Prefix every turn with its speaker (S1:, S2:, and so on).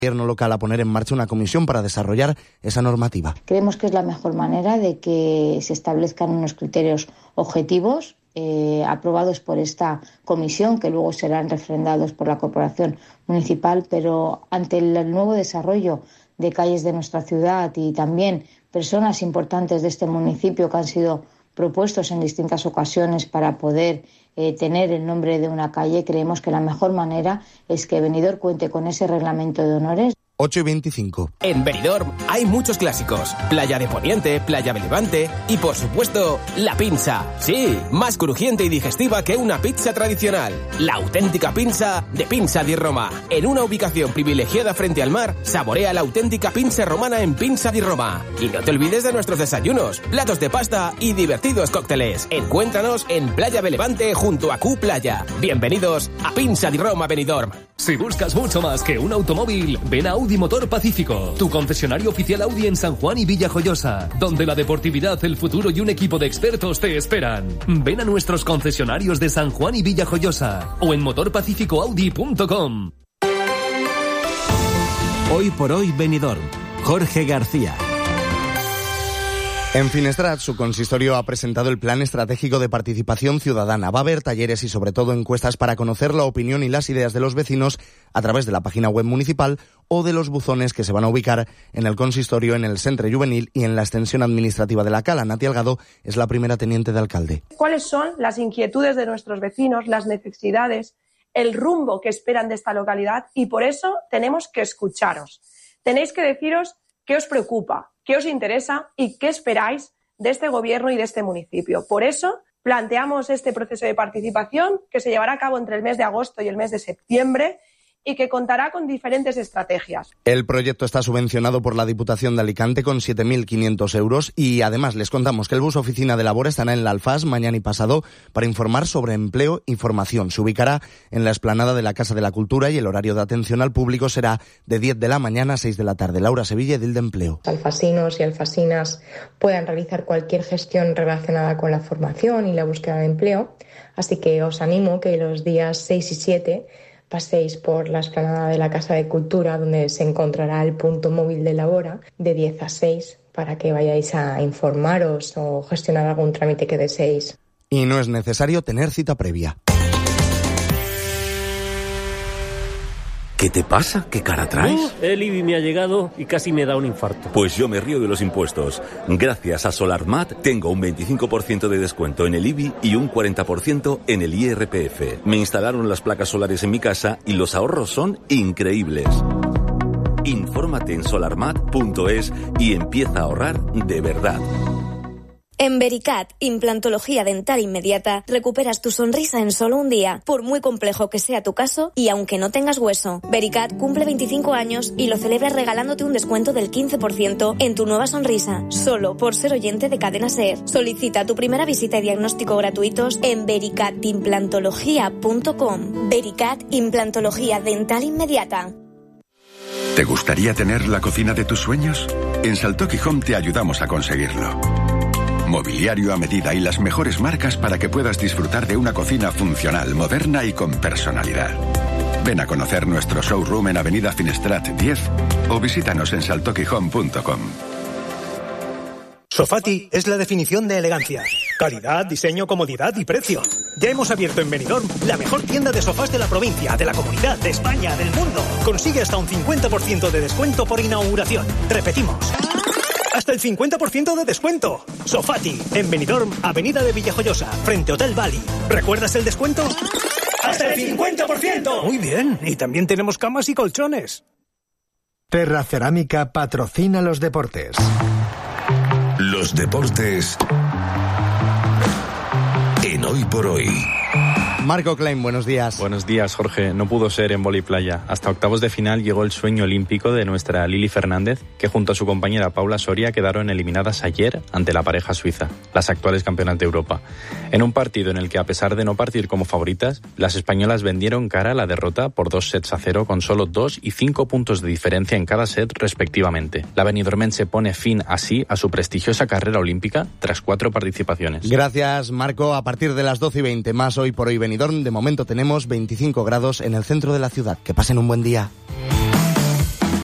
S1: Gobierno local a poner en marcha una comisión para desarrollar esa normativa.
S2: Creemos que es la mejor manera de que se establezcan unos criterios objetivos aprobados por esta comisión, que luego serán refrendados por la Corporación Municipal, pero ante el nuevo desarrollo de calles de nuestra ciudad y también personas importantes de este municipio que han sido propuestos en distintas ocasiones para poder tener el nombre de una calle, creemos que la mejor manera es que Benidorm cuente con ese reglamento de honores.
S1: 8:25.
S3: En Benidorm hay muchos clásicos. Playa de Poniente, Playa de Levante y, por supuesto, la pinza. Sí, más crujiente y digestiva que una pizza tradicional. La auténtica pinza de Pinza di Roma. En una ubicación privilegiada frente al mar, saborea la auténtica pinza romana en Pinza di Roma. Y no te olvides de nuestros desayunos, platos de pasta y divertidos cócteles. Encuéntranos en Playa de Levante junto a Q Playa. Bienvenidos a Pinza di Roma Benidorm.
S4: Si buscas mucho más que un automóvil, ven a Audi Motor Pacífico, tu concesionario oficial Audi en San Juan y Villajoyosa, donde la deportividad, el futuro y un equipo de expertos te esperan. Ven a nuestros concesionarios de San Juan y Villajoyosa o en motorpacificoaudi.com.
S5: Hoy por hoy Benidorm. Jorge García.
S1: En Finestrat, su consistorio ha presentado el Plan Estratégico de Participación Ciudadana. Va a haber talleres y sobre todo encuestas para conocer la opinión y las ideas de los vecinos a través de la página web municipal o de los buzones que se van a ubicar en el consistorio, en el Centre Juvenil y en la extensión administrativa de la Cala. Nati Algado es la primera teniente de alcalde.
S6: ¿Cuáles son las inquietudes de nuestros vecinos, las necesidades, el rumbo que esperan de esta localidad? Y por eso tenemos que escucharos. Tenéis que deciros qué os preocupa, qué os interesa y qué esperáis de este gobierno y de este municipio. Por eso planteamos este proceso de participación que se llevará a cabo entre el mes de agosto y el mes de septiembre y que contará con diferentes estrategias.
S1: El proyecto está subvencionado por la Diputación de Alicante con 7.500 euros y además les contamos que el bus oficina de labor estará en la Alfaz mañana y pasado para informar sobre empleo y formación. Se ubicará en la explanada de la Casa de la Cultura y el horario de atención al público será de 10 de la mañana a 6 de la tarde. Laura Sevilla, Edil de Empleo.
S7: Alfasinos y alfasinas puedan realizar cualquier gestión relacionada con la formación y la búsqueda de empleo, así que os animo que los días 6 y 7 paséis por la explanada de la Casa de Cultura, donde se encontrará el punto móvil de Labora, de 10 a 6, para que vayáis a informaros o gestionar algún trámite que deseéis.
S1: Y no es necesario tener cita previa.
S8: ¿Qué te pasa? ¿Qué cara traes?
S9: El IBI me ha llegado y casi me da un infarto.
S8: Pues yo me río de los impuestos. Gracias a SolarMat tengo un 25% de descuento en el IBI y un 40% en el IRPF. Me instalaron las placas solares en mi casa y los ahorros son increíbles. Infórmate en solarmat.es y empieza a ahorrar de verdad.
S10: En Vericat, implantología dental inmediata, recuperas tu sonrisa en solo un día, por muy complejo que sea tu caso y aunque no tengas hueso. Vericat cumple 25 años y lo celebra regalándote un descuento del 15% en tu nueva sonrisa, solo por ser oyente de Cadena SER. Solicita tu primera visita y diagnóstico gratuitos en vericatimplantología.com. Vericat, implantología dental inmediata.
S11: ¿Te gustaría tener la cocina de tus sueños? En Saltoki Home te ayudamos a conseguirlo. Mobiliario a medida y las mejores marcas para que puedas disfrutar de una cocina funcional, moderna y con personalidad. Ven a conocer nuestro showroom en Avenida Finestrat 10 o visítanos en saltokihome.com.
S12: Sofati es la definición de elegancia. Calidad, diseño, comodidad y precio. Ya hemos abierto en Benidorm la mejor tienda de sofás de la provincia, de la comunidad, de España, del mundo. Consigue hasta un 50% de descuento por inauguración. Repetimos. ¡Hasta el 50% de descuento! Sofati, en Benidorm, Avenida de Villajoyosa, frente Hotel Bali. ¿Recuerdas el descuento? ¡Hasta el 50%! Muy bien, y también tenemos camas y colchones.
S13: Terra Cerámica patrocina los deportes.
S14: Los deportes en Hoy por Hoy.
S1: Marco Klein, buenos días.
S15: Buenos días, Jorge. No pudo ser en voliplaya. Hasta octavos de final llegó el sueño olímpico de nuestra Lili Fernández, que junto a su compañera Paula Soria quedaron eliminadas ayer ante la pareja suiza, las actuales campeonas de Europa. En un partido en el que, a pesar de no partir como favoritas, las españolas vendieron cara a la derrota por 2-0 con solo 2 y 5 puntos de diferencia en cada set respectivamente. La benidormense pone fin así a su prestigiosa carrera olímpica tras 4 participaciones.
S1: Gracias, Marco. A partir de las 12:20 más Hoy por Hoy Benidorm, de momento tenemos 25 grados en el centro de la ciudad. Que pasen un buen día.